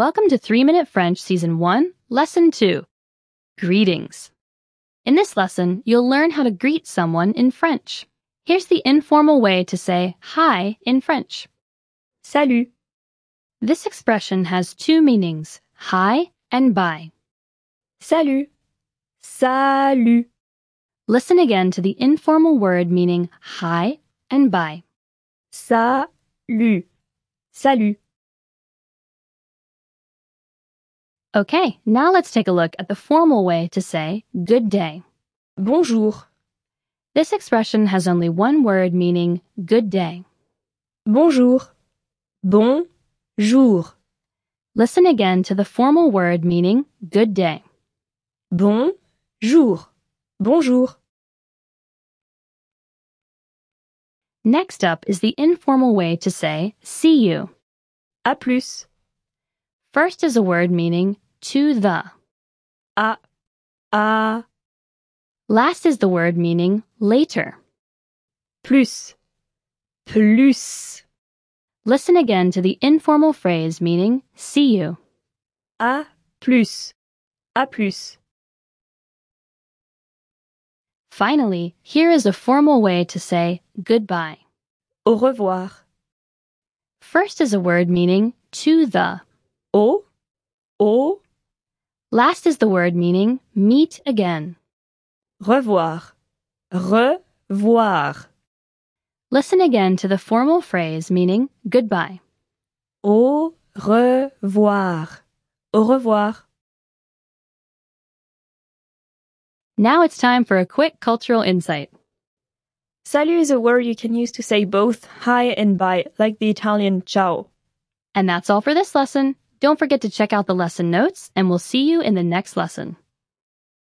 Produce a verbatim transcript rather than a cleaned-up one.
Welcome to three minute French Season one, Lesson two, Greetings. In this lesson, you'll learn how to greet someone in French. Here's the informal way to say hi in French. Salut. This expression has two meanings, hi and bye. Salut. Salut. Listen again to the informal word meaning hi and bye. Salut. Salut. Okay, now let's take a look at the formal way to say good day. Bonjour. This expression has only one word meaning good day. Bonjour. Bonjour. Listen again to the formal word meaning good day. Bonjour. Bonjour. Next up is the informal way to say see you. À plus. First is a word meaning to the. À. À. Last is the word meaning later. Plus. Plus. Listen again to the informal phrase meaning see you. À plus. À plus. Finally, here is a formal way to say goodbye. Au revoir. First is a word meaning to the. Au. Au. Last is the word meaning meet again. Revoir. Revoir. Listen again to the formal phrase meaning goodbye. Au revoir. Au revoir. Now it's time for a quick cultural insight. Salut is a word you can use to say both hi and bye, like the Italian ciao. And that's all for this lesson. Don't forget to check out the lesson notes, and we'll see you in the next lesson.